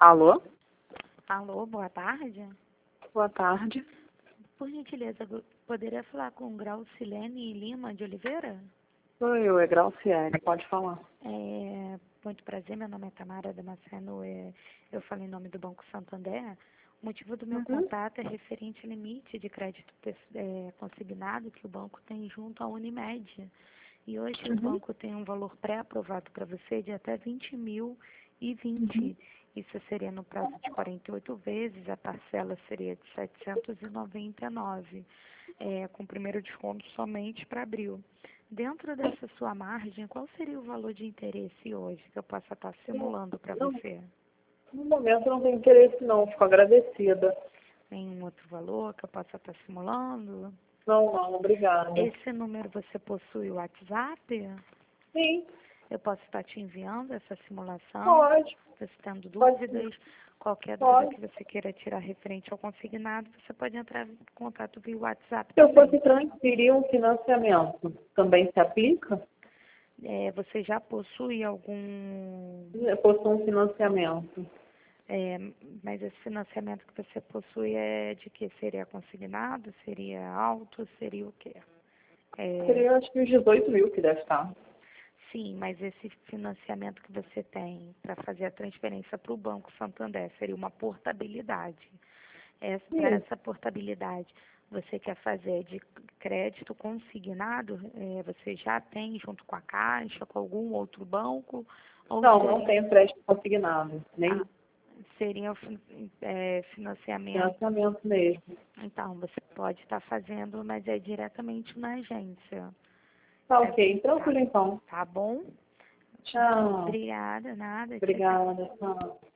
Alô? Alô, boa tarde. Boa tarde. Por gentileza, poderia falar com Graucilene Lima de Oliveira? Sou eu, é Grauciele, pode falar. Muito prazer, meu nome é Tamara Damasceno, eu falo em nome do Banco Santander. O motivo do meu contato é referente ao limite de crédito consignado que o banco tem junto à Unimed. E hoje o banco tem um valor pré-aprovado para você de até 20.020. Isso seria no prazo de 48 vezes, a parcela seria de 799, com o primeiro desconto somente para abril. Dentro dessa sua margem, qual seria o valor de interesse hoje que eu possa estar simulando para você? No momento eu não tenho interesse não, fico agradecida. Nenhum outro valor que eu possa estar simulando? Não, obrigada. Esse número você possui o WhatsApp? Sim, Eu posso estar te enviando essa simulação? pode. Você tendo Pode dúvidas, sim. qualquer dúvida Pode. que você queira tirar referente ao consignado, você pode entrar em contato via WhatsApp Se eu também. fosse transferir um financiamento, também se aplica? Você já possui algum... Eu possuo um financiamento. Mas esse financiamento que você possui é de que? Seria consignado? Seria alto? Seria o quê? Seria acho que uns 18 mil que deve estar. Sim, mas esse financiamento que você tem para fazer a transferência para o Banco Santander seria uma portabilidade. Para essa portabilidade, você quer fazer de crédito consignado? Você já tem junto com a Caixa, com algum outro banco? Ou Não tenho crédito consignado, nem seria financiamento? financiamento mesmo. Então, você pode estar fazendo, mas é diretamente na agência. Tá ok, tranquilo então. Tá bom? Tchau. Obrigada, nada. Tchau, tchau. Obrigada, tchau.